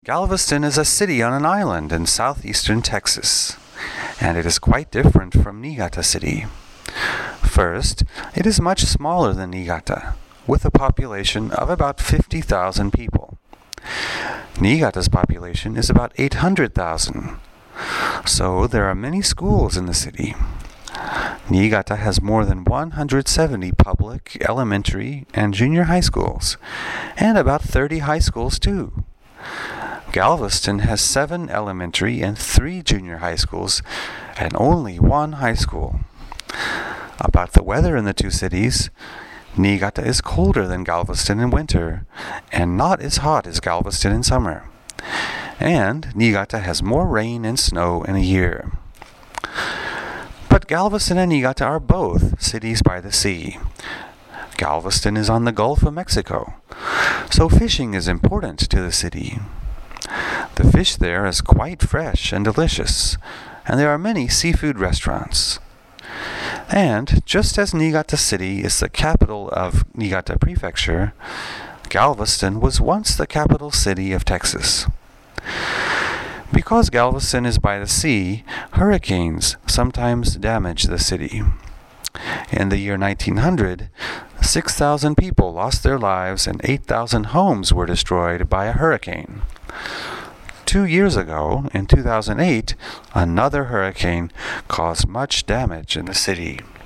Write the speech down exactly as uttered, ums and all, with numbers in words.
Galveston is a city on an island in southeastern Texas, and it is quite different from Niigata City. First, it is much smaller than Niigata, with a population of about fifty thousand people. Niigata's population is about eight hundred thousand, so there are many schools in the city. Niigata has more than one hundred seventy public, elementary, and junior high schools, and about thirty high schools too. Galveston has seven elementary and three junior high schools, and only one high school. About the weather in the two cities, Niigata is colder than Galveston in winter, and not as hot as Galveston in summer. And Niigata has more rain and snow in a year. But Galveston and Niigata are both cities by the sea. Galveston is on the Gulf of Mexico, so fishing is important to the city. The fish there is quite fresh and delicious, and there are many seafood restaurants. And just as Niigata City is the capital of Niigata Prefecture, Galveston was once the capital city of Texas. Because Galveston is by the sea, hurricanes sometimes damage the city. In the year nineteen hundred, six thousand people lost their lives and eight thousand homes were destroyed by a hurricane. Two years ago, in two thousand eight, another hurricane caused much damage in the city.